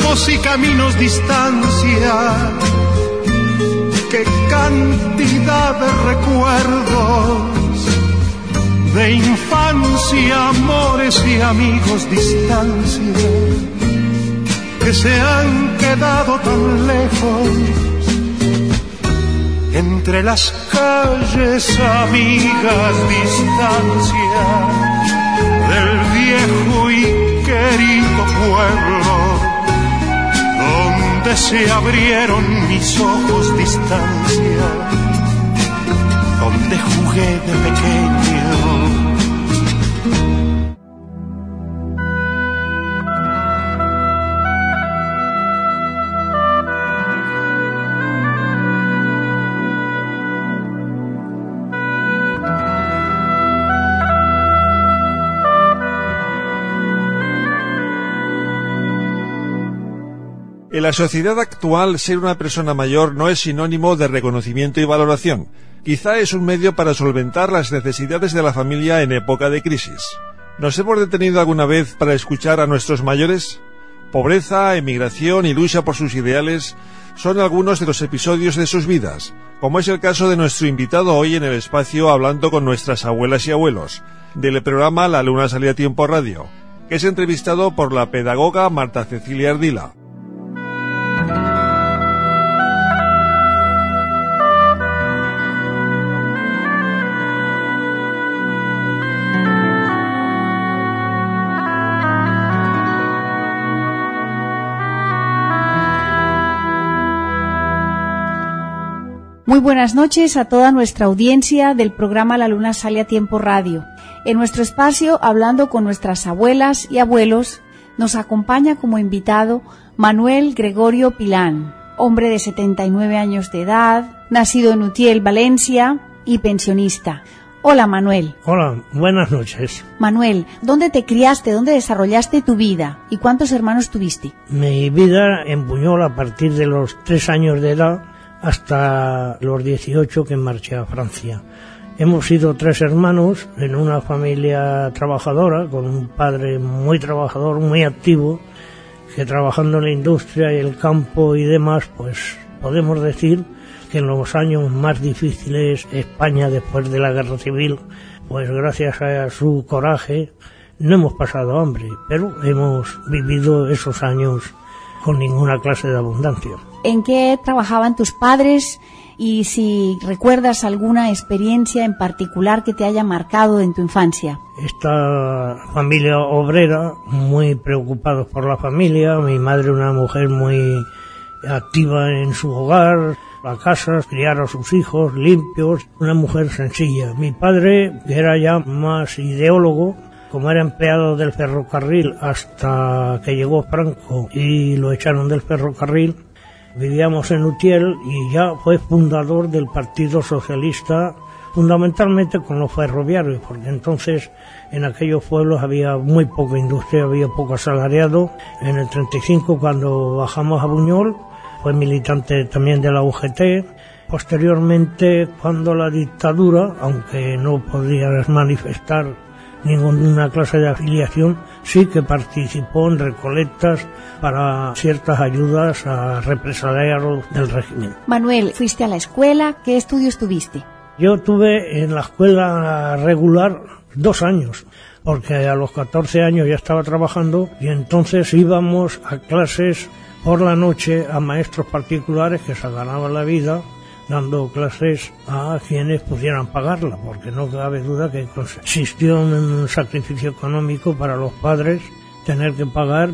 y caminos, distancia. Qué cantidad de recuerdos, de infancia, amores y amigos, distancia, que se han quedado tan lejos. Entre las calles amigas, distancia, del viejo y querido pueblo, donde se abrieron mis ojos, distancia, donde jugué de pequeño. En la sociedad actual, ser una persona mayor no es sinónimo de reconocimiento y valoración. Quizá es un medio para solventar las necesidades de la familia en época de crisis. ¿Nos hemos detenido alguna vez para escuchar a nuestros mayores? Pobreza, emigración y lucha por sus ideales son algunos de los episodios de sus vidas, como es el caso de nuestro invitado hoy en el espacio Hablando con nuestras abuelas y abuelos, del programa La Luna Sale a Tiempo Radio, que es entrevistado por la pedagoga Marta Cecilia Ardila. Muy buenas noches a toda nuestra audiencia del programa La Luna Sale a Tiempo Radio. En nuestro espacio, Hablando con nuestras abuelas y abuelos, nos acompaña como invitado Manuel Gregorio Pilán, hombre de 79 años de edad, nacido en Utiel, Valencia y pensionista. Hola, Manuel. Hola, buenas noches. Manuel, ¿dónde te criaste, dónde desarrollaste tu vida y cuántos hermanos tuviste? Mi vida en Buñol a partir de los 3 años de edad hasta los 18 que marché a Francia. Hemos sido 3 hermanos en una familia trabajadora, con un padre muy trabajador, muy activo, que trabajando en la industria y el campo y demás, pues podemos decir que en los años más difíciles, España después de la guerra civil, pues gracias a su coraje no hemos pasado hambre, pero hemos vivido esos años con ninguna clase de abundancia. ¿En qué trabajaban tus padres y si recuerdas alguna experiencia en particular que te haya marcado en tu infancia? Esta familia obrera, muy preocupados por la familia, mi madre una mujer muy activa en su hogar, la casa, criar a sus hijos limpios, una mujer sencilla. Mi padre, que era ya más ideólogo, como era empleado del ferrocarril hasta que llegó Franco y lo echaron del ferrocarril, vivíamos en Utiel y ya fue fundador del Partido Socialista, fundamentalmente con los ferroviarios, porque entonces en aquellos pueblos había muy poca industria, había poco asalariado. En el 35, cuando bajamos a Buñol, fue militante también de la UGT. Posteriormente, cuando la dictadura, aunque no podías manifestar ninguna clase de afiliación, sí que participó en recolectas para ciertas ayudas a represaliados del régimen. Manuel, ¿fuiste a la escuela? ¿Qué estudios tuviste? Yo tuve en la escuela regular 2 años, porque a los 14 años ya estaba trabajando y entonces íbamos a clases por la noche a maestros particulares que se ganaban la vida dando clases a quienes pudieran pagarla, porque no cabe duda que existió un sacrificio económico para los padres tener que pagar.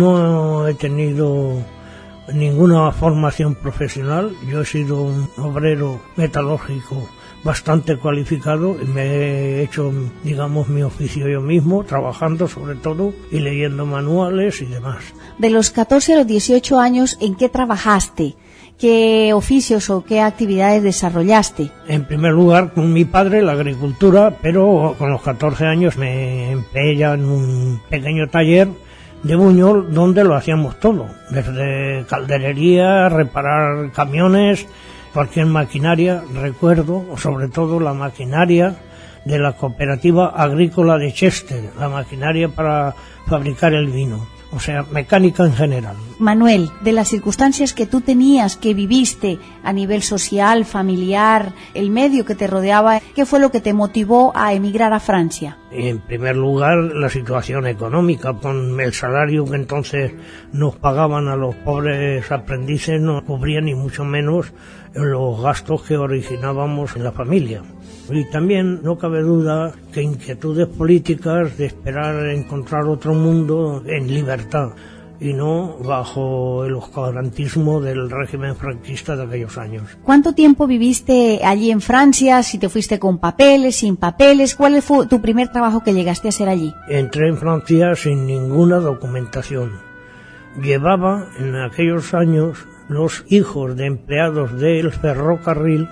No he tenido ninguna formación profesional, yo he sido un obrero metalúrgico bastante cualificado y me he hecho, digamos, mi oficio yo mismo, trabajando sobre todo y leyendo manuales y demás. De los 14 a los 18 años, ¿en qué trabajaste? ¿Qué oficios o qué actividades desarrollaste? En primer lugar, con mi padre, la agricultura, pero con los 14 años me empleé ya en un pequeño taller de Buñol donde lo hacíamos todo, desde calderería, reparar camiones, cualquier maquinaria. Recuerdo sobre todo la maquinaria de la cooperativa agrícola de Chester, la maquinaria para fabricar el vino. o sea, mecánica en general. Manuel, de las circunstancias que tú tenías, que viviste a nivel social, familiar, el medio que te rodeaba, ¿qué fue lo que te motivó a emigrar a Francia? En primer lugar, la situación económica, con el salario que entonces nos pagaban a los pobres aprendices, no cubría ni mucho menos los gastos que originábamos en la familia. Y también no cabe duda que inquietudes políticas de esperar encontrar otro mundo en libertad y no bajo el oscurantismo del régimen franquista de aquellos años. ¿Cuánto tiempo viviste allí en Francia? Si te fuiste con papeles, sin papeles, ¿cuál fue tu primer trabajo que llegaste a hacer allí? Entré en Francia sin ninguna documentación. Llevaba en aquellos años los hijos de empleados del ferrocarril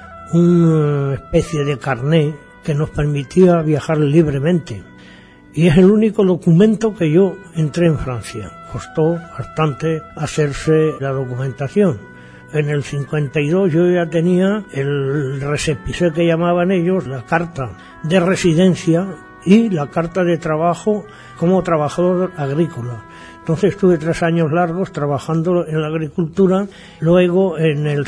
una especie de carné que nos permitía viajar libremente. Y es el único documento que yo entré en Francia. Costó bastante hacerse la documentación. En el 52 yo ya tenía el récépissé que llamaban ellos, la carta de residencia y la carta de trabajo como trabajador agrícola. Entonces estuve 3 años largos trabajando en la agricultura. Luego en el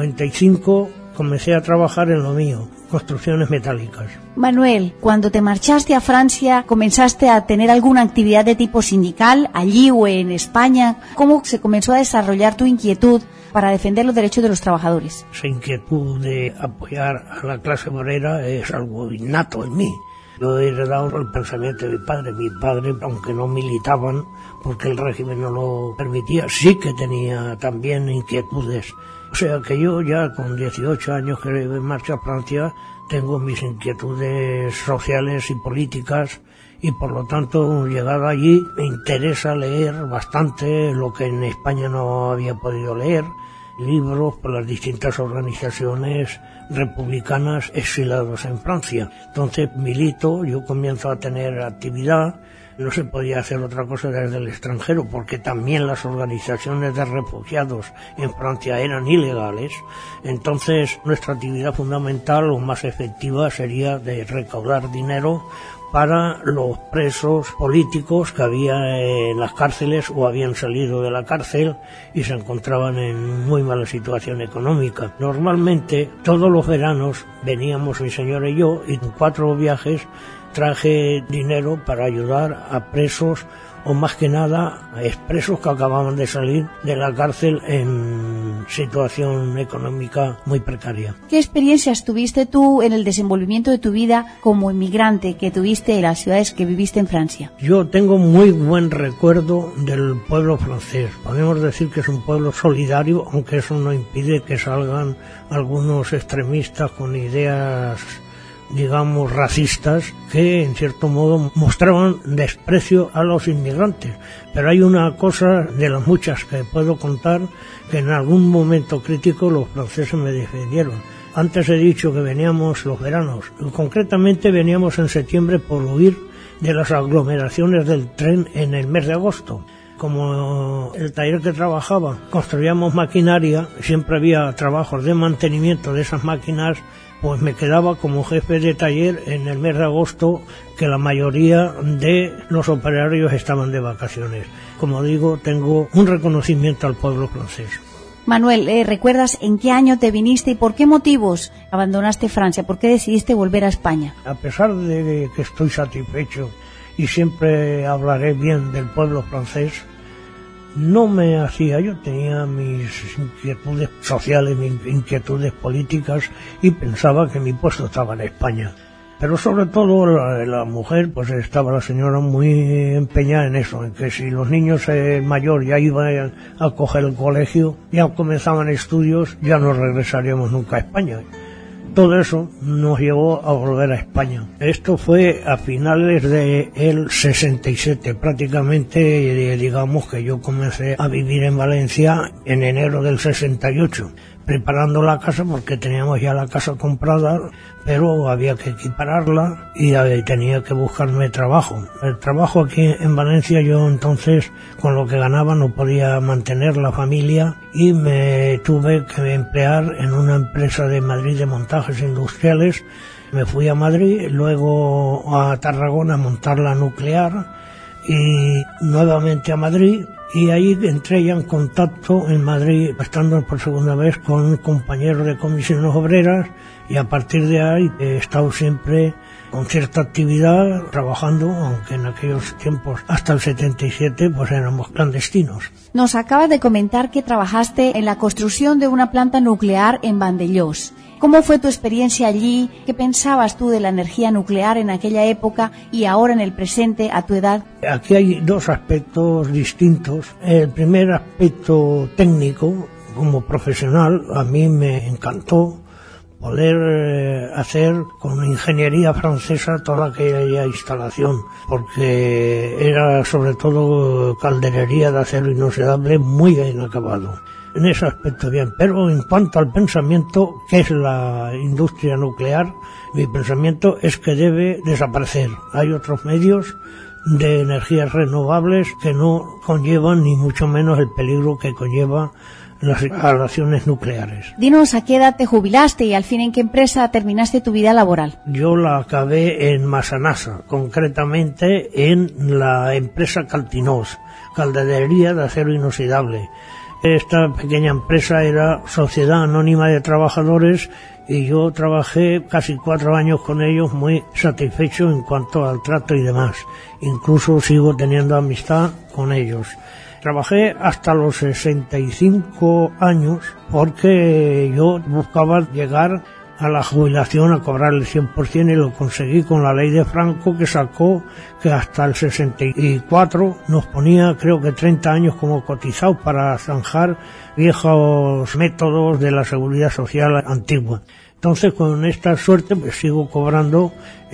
55 comencé a trabajar en lo mío, construcciones metálicas. Manuel, cuando te marchaste a Francia, ¿comenzaste a tener alguna actividad de tipo sindical allí o en España? ¿Cómo se comenzó a desarrollar tu inquietud para defender los derechos de los trabajadores? Esa inquietud de apoyar a la clase obrera es algo innato en mí. Yo he heredado el pensamiento de mi padre. Mi padre, aunque no militaban, porque el régimen no lo permitía, sí que tenía también inquietudes. O sea que yo ya con 18 años que en marcha a Francia tengo mis inquietudes sociales y políticas y por lo tanto llegado allí me interesa leer bastante lo que en España no había podido leer, libros por las distintas organizaciones republicanas exilados en Francia. Entonces milito, yo comienzo a tener actividad. No se podía hacer otra cosa desde el extranjero porque también las organizaciones de refugiados en Francia eran ilegales. Entonces nuestra actividad fundamental o más efectiva sería de recaudar dinero para los presos políticos que había en las cárceles o habían salido de la cárcel y se encontraban en muy mala situación económica. Normalmente todos los veranos veníamos mi señora y yo y en 4 viajes traje dinero para ayudar a presos o más que nada a expresos que acababan de salir de la cárcel en situación económica muy precaria. ¿Qué experiencias tuviste tú en el desenvolvimiento de tu vida como inmigrante que tuviste en las ciudades que viviste en Francia? Yo tengo muy buen recuerdo del pueblo francés. Podemos decir que es un pueblo solidario, aunque eso no impide que salgan algunos extremistas con ideas digamos racistas que en cierto modo mostraban desprecio a los inmigrantes, pero hay una cosa de las muchas que puedo contar que en algún momento crítico los franceses me defendieron. Antes he dicho que veníamos los veranos, concretamente veníamos en septiembre por huir de las aglomeraciones del tren en el mes de agosto. Como el taller que trabajaba construíamos maquinaria, siempre había trabajos de mantenimiento de esas máquinas, pues me quedaba como jefe de taller en el mes de agosto, que la mayoría de los operarios estaban de vacaciones. Como digo, tengo un reconocimiento al pueblo francés. Manuel, ¿recuerdas en qué año te viniste y por qué motivos abandonaste Francia? ¿Por qué decidiste volver a España? A pesar de que estoy satisfecho y siempre hablaré bien del pueblo francés, no me hacía, yo tenía mis inquietudes sociales, mis inquietudes políticas y pensaba que mi puesto estaba en España. Pero sobre todo la mujer, pues estaba la señora muy empeñada en eso, en que si los niños mayor ya iban a coger el colegio, ya comenzaban estudios, ya no regresaríamos nunca a España. Todo eso nos llevó a volver a España. Esto fue a finales del 67, prácticamente digamos que yo comencé a vivir en Valencia en enero del 68, preparando la casa porque teníamos ya la casa comprada, pero había que equipararla y tenía que buscarme trabajo. El trabajo aquí en Valencia, yo entonces con lo que ganaba no podía mantener la familia y me tuve que emplear en una empresa de Madrid de montajes industriales. Me fui a Madrid, luego a Tarragona a montar la nuclear y nuevamente a Madrid, y ahí entré ya en contacto en Madrid, estando por segunda vez con un compañero de comisiones obreras, y a partir de ahí he estado siempre con cierta actividad trabajando, aunque en aquellos tiempos hasta el 77 pues éramos clandestinos. Nos acabas de comentar que trabajaste en la construcción de una planta nuclear en Vandellós. ¿Cómo fue tu experiencia allí? ¿Qué pensabas tú de la energía nuclear en aquella época y ahora en el presente a tu edad? Aquí hay dos aspectos distintos. El primer aspecto técnico, como profesional, a mí me encantó poder hacer con ingeniería francesa toda aquella instalación, porque era sobre todo calderería de acero inoxidable muy bien acabado. En ese aspecto bien, pero en cuanto al pensamiento, que es la industria nuclear, mi pensamiento es que debe desaparecer. Hay otros medios de energías renovables que no conllevan ni mucho menos el peligro que conlleva las instalaciones nucleares. Dinos, ¿a qué edad te jubilaste y al fin en qué empresa terminaste tu vida laboral? Yo la acabé en Massanassa, concretamente en la empresa Caltinós, calderería de acero inoxidable. Esta pequeña empresa era Sociedad Anónima de Trabajadores y yo trabajé casi 4 años con ellos muy satisfecho en cuanto al trato y demás. Incluso sigo teniendo amistad con ellos. Trabajé hasta los 65 años porque yo buscaba llegar a la jubilación a cobrar el 100% y lo conseguí con la ley de Franco, que sacó que hasta el 64 nos ponía creo que 30 años como cotizados para zanjar viejos métodos de la seguridad social antigua. Entonces con esta suerte pues sigo cobrando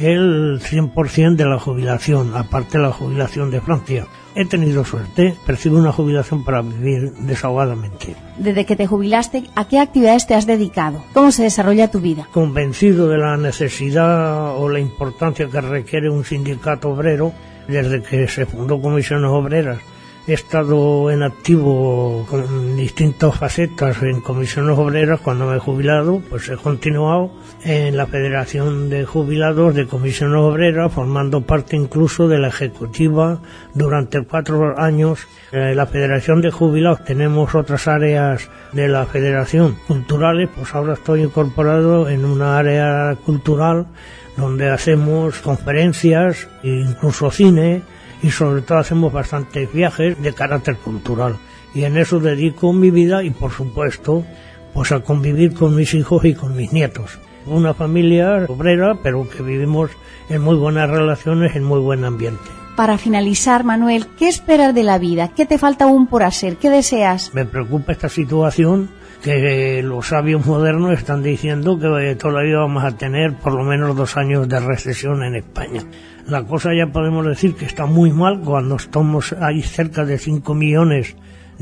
el 100% de la jubilación, aparte de la jubilación de Francia. He tenido suerte, percibo una jubilación para vivir desahogadamente. Desde que te jubilaste, ¿a qué actividades te has dedicado? ¿Cómo se desarrolla tu vida? Convencido de la necesidad o la importancia que requiere un sindicato obrero, desde que se fundó Comisiones Obreras, he estado en activo con distintas facetas en comisiones obreras. Cuando me he jubilado, pues he continuado en la Federación de Jubilados de Comisiones Obreras, formando parte incluso de la ejecutiva durante 4 años. En la Federación de Jubilados tenemos otras áreas de la Federación culturales, pues ahora estoy incorporado en una área cultural donde hacemos conferencias, incluso cine, y sobre todo hacemos bastantes viajes de carácter cultural. Y en eso dedico mi vida y, por supuesto, pues a convivir con mis hijos y con mis nietos. Una familia obrera, pero que vivimos en muy buenas relaciones, en muy buen ambiente. Para finalizar, Manuel, ¿qué esperas de la vida? ¿Qué te falta aún por hacer? ¿Qué deseas? Me preocupa esta situación que los sabios modernos están diciendo que todavía vamos a tener por lo menos 2 años de recesión en España. La cosa ya podemos decir que está muy mal cuando estamos ahí cerca de 5 millones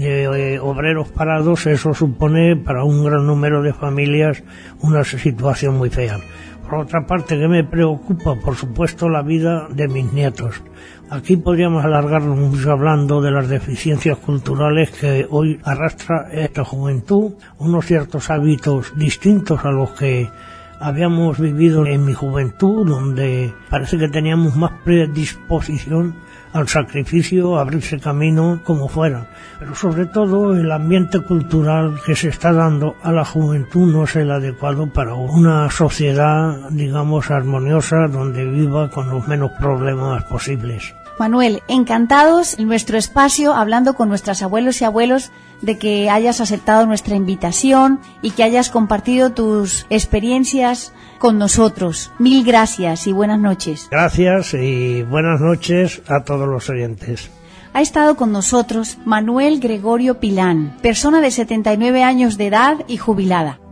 de obreros parados. Eso supone para un gran número de familias una situación muy fea. Por otra parte, que me preocupa, por supuesto, la vida de mis nietos. Aquí podríamos alargarnos mucho hablando de las deficiencias culturales que hoy arrastra esta juventud, unos ciertos hábitos distintos a los que habíamos vivido en mi juventud, donde parece que teníamos más predisposición al sacrificio, a abrirse camino como fuera. Pero sobre todo el ambiente cultural que se está dando a la juventud no es el adecuado para una sociedad, digamos, armoniosa, donde viva con los menos problemas posibles. Manuel, encantados en nuestro espacio, hablando con nuestros abuelos y abuelos, de que hayas aceptado nuestra invitación y que hayas compartido tus experiencias con nosotros. Mil gracias y buenas noches. Gracias y buenas noches a todos los oyentes. Ha estado con nosotros Manuel Gregorio Pilán, persona de 79 años de edad y jubilada.